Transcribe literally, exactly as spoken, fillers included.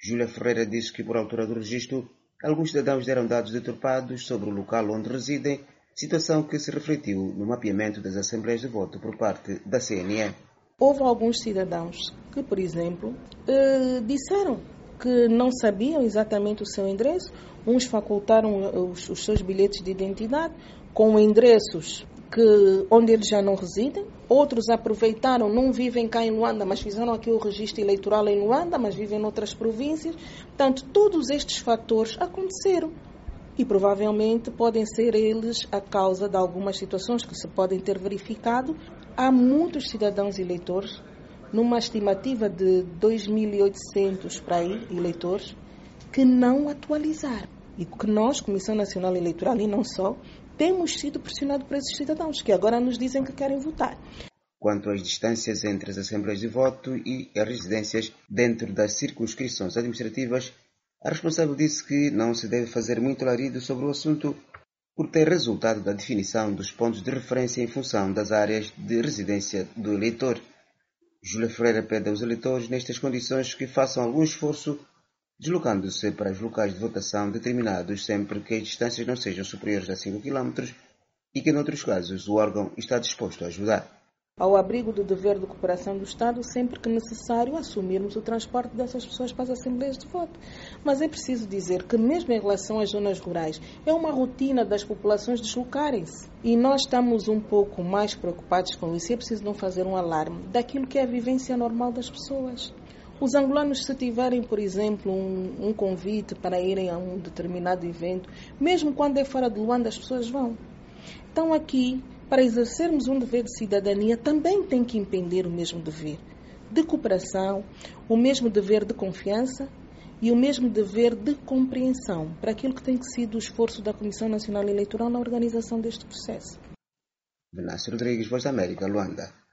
Júlia Ferreira disse que, por altura do registro, alguns cidadãos deram dados deturpados sobre o local onde residem, situação que se refletiu no mapeamento das assembleias de voto por parte da C N E. Houve alguns cidadãos que, por exemplo, eh, disseram que não sabiam exatamente o seu endereço. Uns facultaram os, os seus bilhetes de identidade com endereços que, onde eles já não residem. Outros aproveitaram, não vivem cá em Luanda, mas fizeram aqui o registro eleitoral em Luanda, mas vivem em outras províncias. Portanto, todos estes fatores aconteceram. E provavelmente podem ser eles a causa de algumas situações que se podem ter verificado. Há muitos cidadãos eleitores, numa estimativa de dois mil e oitocentos para aí, eleitores, que não atualizaram. E que nós, Comissão Nacional Eleitoral e não só, temos sido pressionados por esses cidadãos, que agora nos dizem que querem votar. Quanto às distâncias entre as assembleias de voto e as residências dentro das circunscrições administrativas, a responsável disse que não se deve fazer muito alarido sobre o assunto por ter resultado da definição dos pontos de referência em função das áreas de residência do eleitor. Júlia Ferreira pede aos eleitores, nestas condições, que façam algum esforço deslocando-se para os locais de votação determinados sempre que as distâncias não sejam superiores a cinco quilômetros e que, noutros casos, o órgão está disposto a ajudar. Ao abrigo do dever de cooperação do Estado, sempre que necessário, assumirmos o transporte dessas pessoas para as assembleias de voto. Mas é preciso dizer que, mesmo em relação às zonas rurais, é uma rotina das populações deslocarem-se. E nós estamos um pouco mais preocupados com isso. E é preciso não fazer um alarme daquilo que é a vivência normal das pessoas. Os angolanos, se tiverem, por exemplo, um, um convite para irem a um determinado evento, mesmo quando é fora de Luanda, as pessoas vão. Então aqui, para exercermos um dever de cidadania, também tem que empreender o mesmo dever de cooperação, o mesmo dever de confiança e o mesmo dever de compreensão para aquilo que tem sido o esforço da Comissão Nacional Eleitoral na organização deste processo. Venâncio Rodrigues, Voz da América, Luanda.